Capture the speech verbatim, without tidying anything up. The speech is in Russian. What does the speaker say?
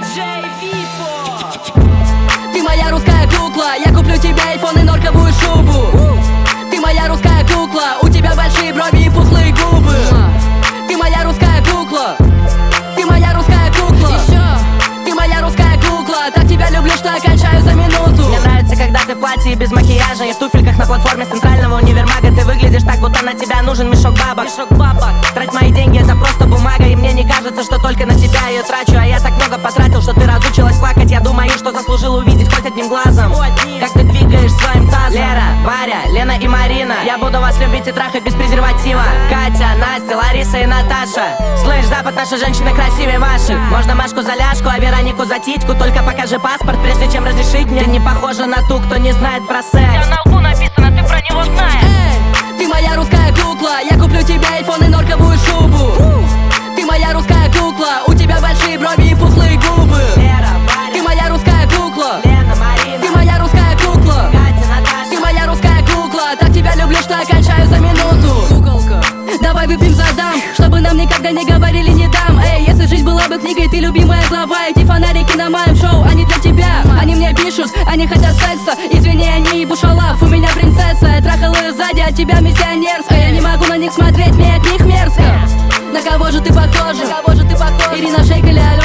диджей Випо. Ты моя русская кукла, я куплю тебе айфон и норковую шубу. Ты моя русская кукла, у тебя большие брови и пухлые губы. Ты моя русская кукла, ты моя русская кукла. Еще. Ты моя русская кукла, так тебя люблю, что я кончаю за минуту. Мне нравится, когда ты в платье и без макияжа, и в туфельках на платформе с центрального универмага. Ты выглядишь так, будто на тебя нужен мешок бабок. Мешок бабок. Трать мои деньги, это просто бумага, и мне не кажется, что только на тебя ее трачу. А я так много потратил, что ты разучилась плакать. Я думаю, что заслужил увидеть хоть одним глазом, как ты двигаешь своим тазом. Лера, Варя, Лена и Марина, я буду вас любить и трахать без презерватива. Катя, Настя, Лариса и Наташа. Слышь, Запад, наши женщины красивее ваших. Можно Машку за ляжку, а Веронику за титьку. Только покажи паспорт, прежде чем разрешить мне. Ты не похожа на ту, кто не знает про секс. У тебя на лбу написано, ты про него знаешь. Эй, ты моя русская кукла, я куплю тебе айфон и норковую шубу. Ты моя русская кукла, у тебя большие брови и пухлые губы. Лера, Варя, Ты моя русская кукла, Лена, Марина, ты моя русская кукла. Катя, Наташа. Ты моя русская кукла, так тебя люблю, что я кончаю за минуту. Куколка, давай выпьем за дам, чтобы нам никогда не говорили не дам. Эй, если жизнь была бы книгой, ты любимая глава. Эти фонарики на моем шоу, они для тебя. Они мне пишут, они хотят секса. Извини, они бушалав, у меня принцесса. Я трахал ее сзади, от тебя миссионерская. Я не могу на них смотреть, мне от них мерзко. На кого же ты похожа? На кого же ты похожа? Ирина Шейк или Алена?